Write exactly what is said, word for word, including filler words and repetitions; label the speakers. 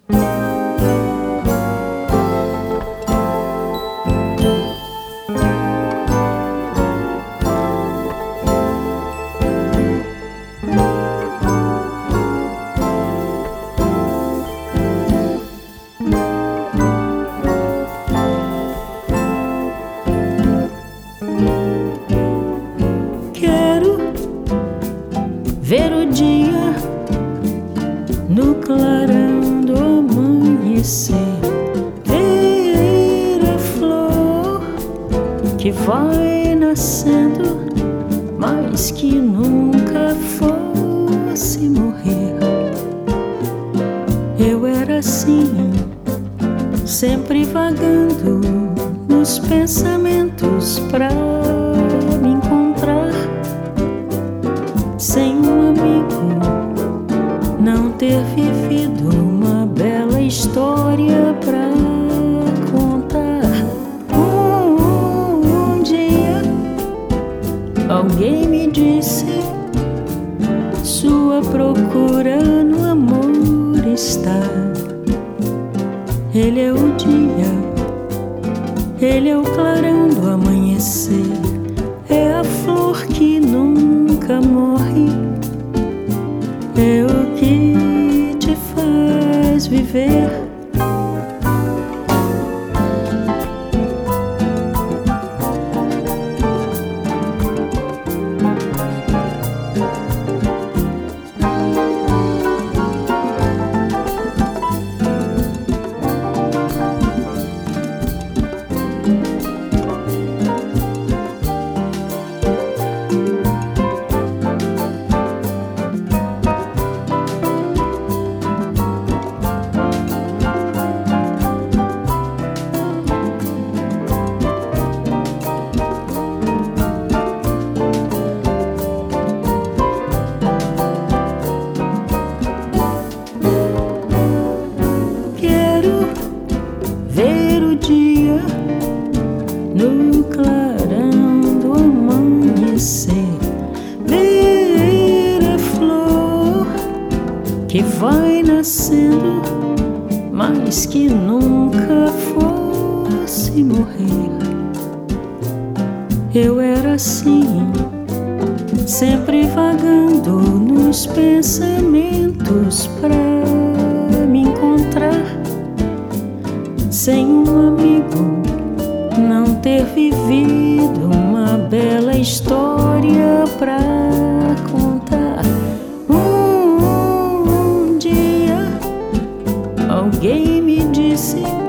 Speaker 1: Ver o dia no clarão do amanhecer, ver a flor que vai nascendo, mas que nunca fosse morrer. Eu era assim, sempre vagando nos pensamentos pra me encontrar, sem um amigo, não ter vivido uma bela história pra contar. Um, um dia alguém me disse: sua procura no amor está. Ele é o dia, ele é o clarão do amanhecer, é a flor que nunca morre, é o que te faz viver. Ver o dia no clarão do amanhecer, ver a flor que vai nascendo, mas que nunca fosse morrer. Eu era assim, sempre vagando nos pensamentos pra me encontrar, sem um amigo, não ter vivido uma bela história pra contar. Um, um dia alguém me disse: